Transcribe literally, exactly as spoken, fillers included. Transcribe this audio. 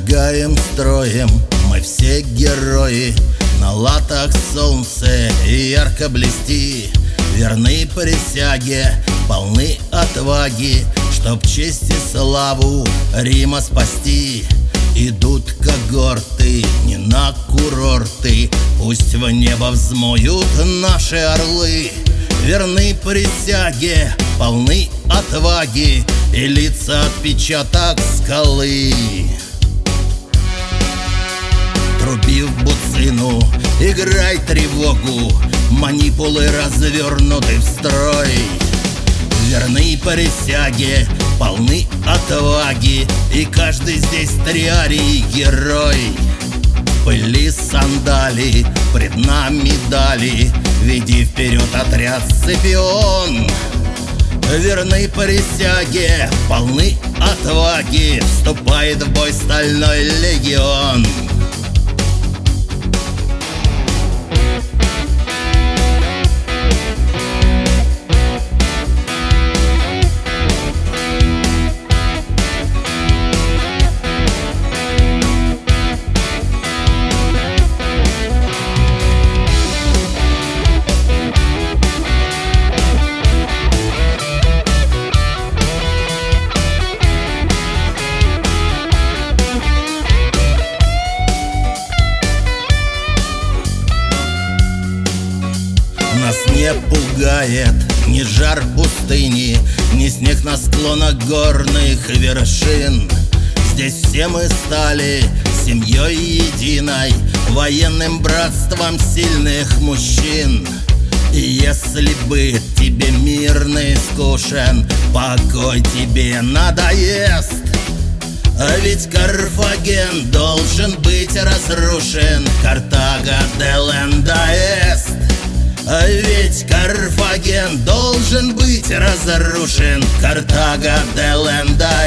Шагаем строем, мы все герои, на латах солнце ярко блести, верны присяге, полны отваги, чтоб честь и славу Рима спасти. Идут когорты не на курорты, пусть в небо взмоют наши орлы, верны присяге, полны отваги, и лица отпечаток скалы. Труби в буцину, играй тревогу, манипулы развернуты в строй, верны присяге, полны отваги, и каждый здесь триарий герой. Пыли сандали, пред нами дали, веди вперед отряд Сципион. Верны присяге, полны отваги, вступает в бой стальной легион. Нас не пугает ни жар пустыни, ни снег на склонах горных вершин. Здесь все мы стали семьей единой, военным братством сильных мужчин. И если бы тебе мирный скучен, покой тебе надоест. А ведь Карфаген должен быть разрушен, Картага де ленда эст. А ведь Карфаген должен быть разрушен, Картага де ленда